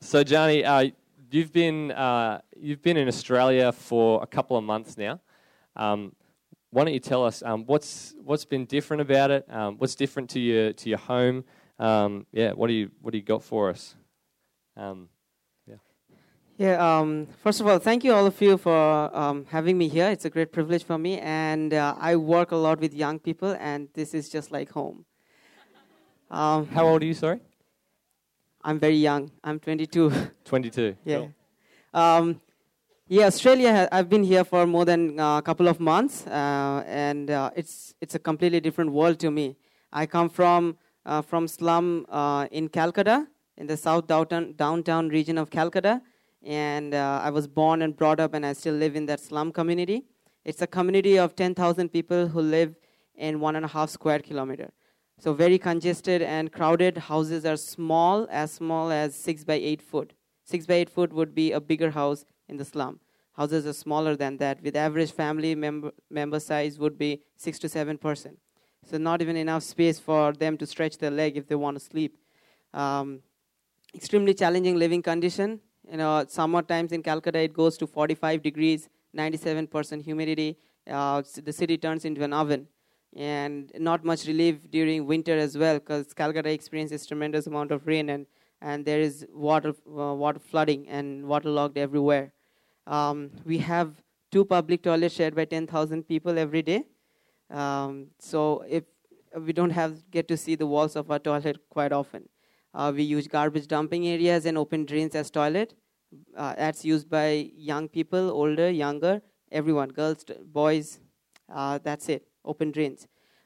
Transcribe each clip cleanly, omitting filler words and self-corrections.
So, Johnny, you've been in Australia for a couple of months now. Why don't you tell us what's been different about it? What's different to your home? What do you got for us? First of all, thank you all of you for having me here. It's a great privilege for me, and I work a lot with young people, and this is just like home. How old are you, sorry? I'm very young. I'm 22. 22. Yeah. Cool. Australia, I've been here for more than a couple of months, and it's a completely different world to me. I come from slum in Calcutta, in the south downtown region of Calcutta, and I was born and brought up, and I still live in that slum community. It's a community of 10,000 people who live in 1.5 square kilometer. So very congested and crowded. Houses are small as 6 by 8 foot. 6 by 8 foot would be a bigger house in the slum. Houses are smaller than that, with average family member size would be 6 to 7 person. So not even enough space for them to stretch their leg if they want to sleep. Extremely challenging living condition. Summer times in Calcutta it goes to 45 degrees, 97% humidity. The city turns into an oven. And not much relief during winter as well, because Calcutta experiences tremendous amount of rain and there is water flooding and waterlogged everywhere. We have 2 public toilets shared by 10,000 people every day. So if we don't get to see the walls of our toilet quite often. We use garbage dumping areas and open drains as toilet. That's used by young people, older, younger, everyone, girls, boys. That's it. Open drains.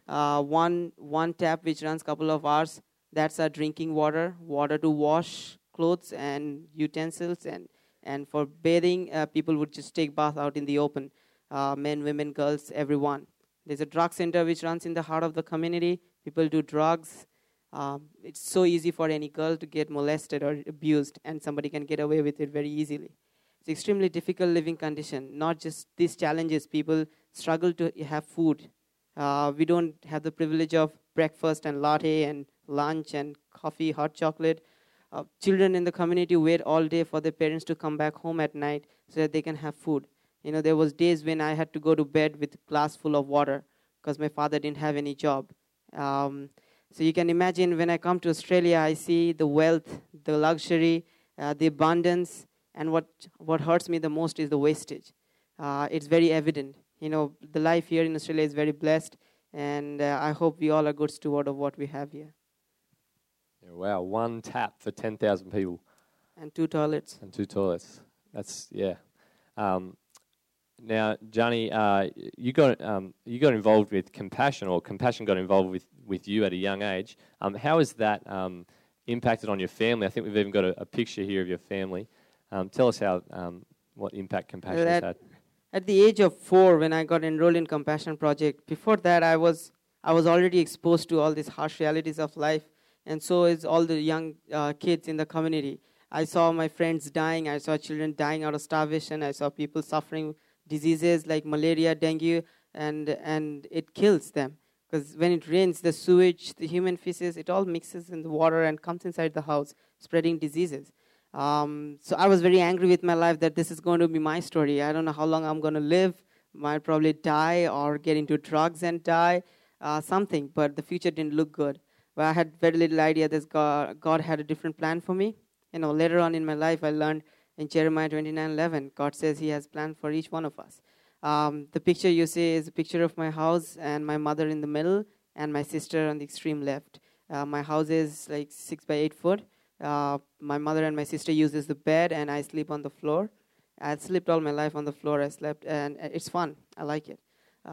One tap which runs couple of hours. That's our drinking water to wash clothes and utensils, and for bathing, people would just take bath out in the open. Men, women, girls, everyone. There's a drug center which runs in the heart of the community. People do drugs. It's so easy for any girl to get molested or abused, and somebody can get away with it very easily. It's extremely difficult living condition. Not just these challenges, people struggle to have food. We don't have the privilege of breakfast and latte and lunch and coffee, hot chocolate. Children in the community wait all day for their parents to come back home at night so that they can have food. There was days when I had to go to bed with a glass full of water because my father didn't have any job. So you can imagine when I come to Australia, I see the wealth, the luxury, the abundance, and what hurts me the most is the wastage. It's very evident. The life here in Australia is very blessed, and I hope we all are good steward of what we have here. Yeah, wow, 1 tap for 10,000 people. And 2 toilets. That's, yeah. Now, Johnny, you got involved with Compassion, or Compassion got involved with you at a young age. How has that impacted on your family? I think we've even got a picture here of your family. Tell us what impact Compassion has had. At the age of 4, when I got enrolled in Compassion Project, before that I was already exposed to all these harsh realities of life, and so is all the young kids in the community. I saw my friends dying. I saw children dying out of starvation. I saw people suffering diseases like malaria, dengue, and it kills them. Because when it rains, the sewage, the human feces, it all mixes in the water and comes inside the house, spreading diseases. So I was very angry with my life that this is going to be my story. I don't know how long I'm going to live. Might probably die or get into drugs and die, something. But the future didn't look good. But I had very little idea that God had a different plan for me. Later on in my life, I learned in Jeremiah 29:11, God says He has planned for each one of us. The picture you see is a picture of my house and my mother in the middle and my sister on the extreme left. My house is like 6 by 8 foot. My mother and my sister uses the bed, and I sleep on the floor. I slept all my life on the floor. I slept, and it's fun. I like it.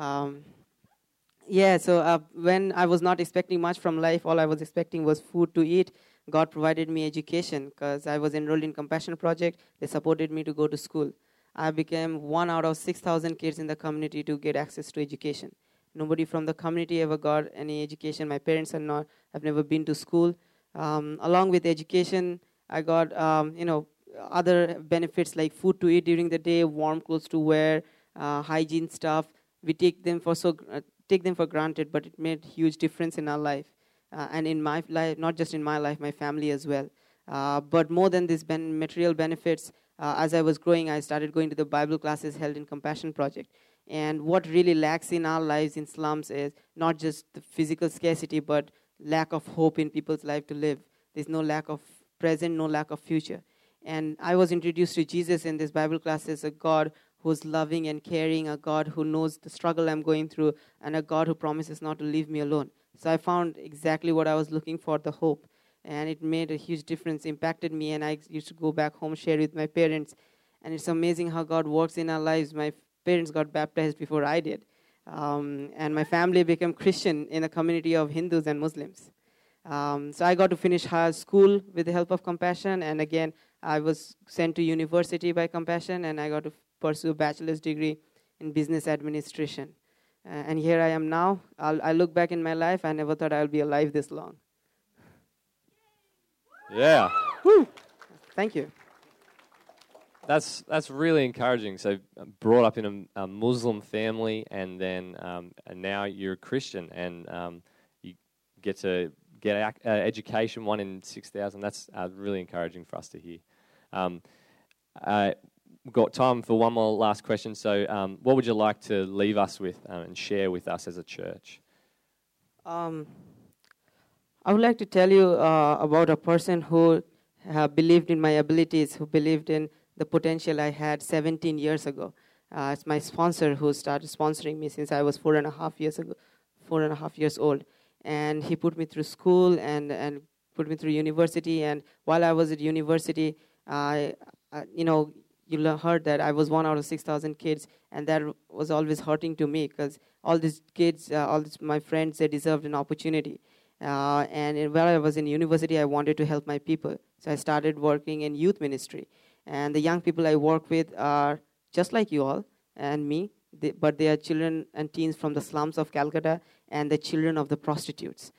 So when I was not expecting much from life, all I was expecting was food to eat. God provided me education because I was enrolled in Compassion Project. They supported me to go to school. I became 1 out of 6,000 kids in the community to get access to education. Nobody from the community ever got any education. My parents have never been to school. Along with education, I got other benefits like food to eat during the day, warm clothes to wear, hygiene stuff. We take them for granted, but it made huge difference in our life and in my life, not just in my life, my family as well. But more than these material benefits, as I was growing, I started going to the Bible classes held in Compassion Project. And what really lacks in our lives in slums is not just the physical scarcity, but lack of hope in people's life to live. There's no lack of present, no lack of future. And I was introduced to Jesus in this Bible class as a God who's loving and caring, a God who knows the struggle I'm going through, and a God who promises not to leave me alone. So I found exactly what I was looking for, the hope. And it made a huge difference, impacted me, and I used to go back home, share with my parents. And it's amazing how God works in our lives. My parents got baptized before I did. And my family became Christian in a community of Hindus and Muslims. So I got to finish high school with the help of Compassion, and again, I was sent to university by Compassion, and I got to pursue a bachelor's degree in business administration. And here I am now. I look back in my life, I never thought I'll be alive this long. Yeah. Woo. Thank you. That's really encouraging. So brought up in a Muslim family, and then and now you're a Christian, and you get to get education, 1 in 6,000. That's really encouraging for us to hear. We've got time for one more last question. So what would you like to leave us with and share with us as a church? I would like to tell you about a person who believed in my abilities, who believed in the potential I had 17 years ago. It's my sponsor who started sponsoring me since I was 4.5 years old. And he put me through school and put me through university. And while I was at university, you heard that I was 1 out of 6,000 kids, and that was always hurting to me because all these kids, my friends, they deserved an opportunity. And while I was in university, I wanted to help my people. So I started working in youth ministry. And the young people I work with are just like you all and me, but they are children and teens from the slums of Calcutta and the children of the prostitutes.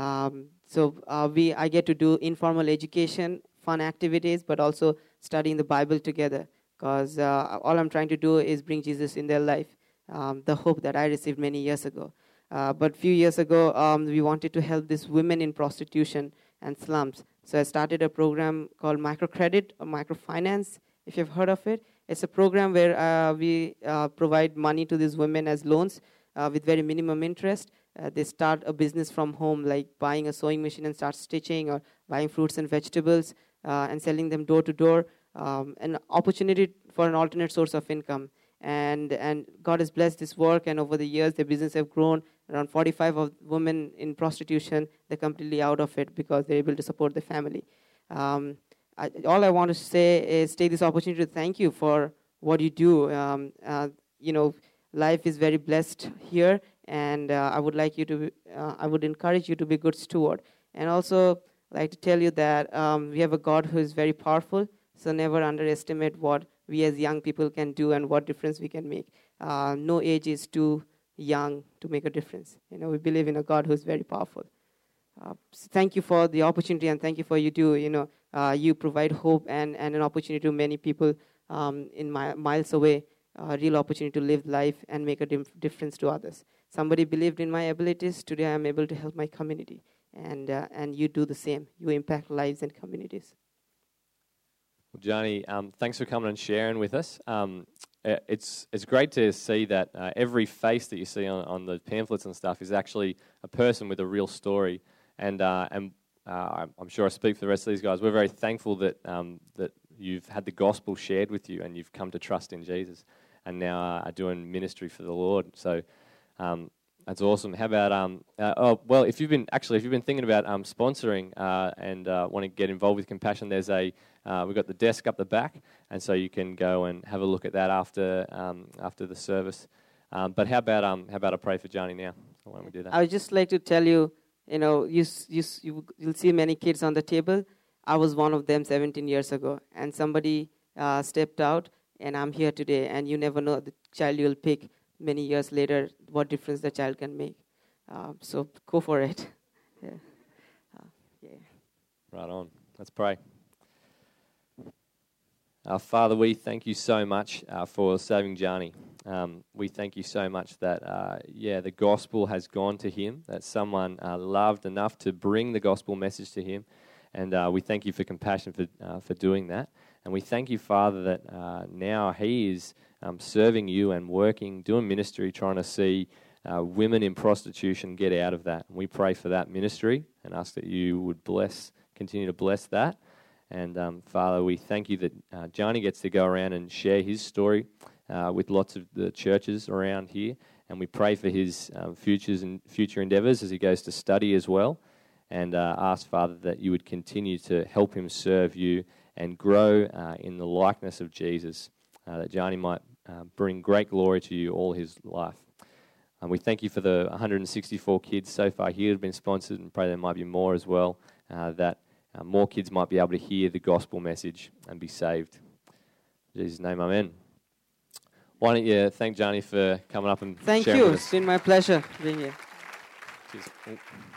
I get to do informal education, fun activities, but also studying the Bible together because all I'm trying to do is bring Jesus in their life, the hope that I received many years ago. But a few years ago, we wanted to help these women in prostitution and slums. So I started a program called Microcredit or Microfinance, if you've heard of it. It's a program where we provide money to these women as loans with very minimum interest. They start a business from home, like buying a sewing machine and start stitching, or buying fruits and vegetables and selling them door to door. An opportunity for an alternate source of income. And God has blessed this work, and over the years, the business have grown. Around 45 of women in prostitution, they're completely out of it because they're able to support their family. All I want to say is take this opportunity to thank you for what you do. Life is very blessed here, and I would encourage you to be a good steward. And also like to tell you that we have a God who is very powerful, so never underestimate what we as young people can do and what difference we can make. No age is too young to make a difference. We believe in a God who is very powerful. So thank you for the opportunity, and thank you for you do. You provide hope and an opportunity to many people miles away, a real opportunity to live life and make a difference to others. Somebody believed in my abilities. Today I am able to help my community, and you do the same. You impact lives and communities. Well, Johnny, thanks for coming and sharing with us. It's great to see that every face that you see on the pamphlets and stuff is actually a person with a real story. And I'm sure I speak for the rest of these guys. We're very thankful that that you've had the gospel shared with you and you've come to trust in Jesus, and now are doing ministry for the Lord. So that's awesome. How about if you've been thinking about sponsoring and want to get involved with Compassion, there's we've got the desk up the back, and so you can go and have a look at that after the service. But how about I pray for Johnny now? So why don't we do that? I would just like to tell you, you'll see many kids on the table. I was one of them 17 years ago, and somebody stepped out, and I'm here today. And you never know the child you'll pick many years later, what difference the child can make. So go for it. Yeah. Right on. Let's pray. Father, we thank you so much for saving Johnny. We thank you so much that, the gospel has gone to him, that someone loved enough to bring the gospel message to him. And we thank you for compassion for doing that. And we thank you, Father, that now he is serving you and working, doing ministry, trying to see women in prostitution get out of that. And we pray for that ministry and ask that you would continue to bless that. And Father, we thank you that Johnny gets to go around and share his story with lots of the churches around here. And we pray for his future endeavours as he goes to study as well. And ask, Father, that you would continue to help him serve you and grow in the likeness of Jesus, that Johnny might bring great glory to you all his life. And we thank you for the 164 kids so far here who have been sponsored, and pray there might be more as well, that more kids might be able to hear the gospel message and be saved. In Jesus' name, amen. Why don't you thank Johnny for coming up and Thank sharing you. with us. It's been my pleasure being here. Cheers.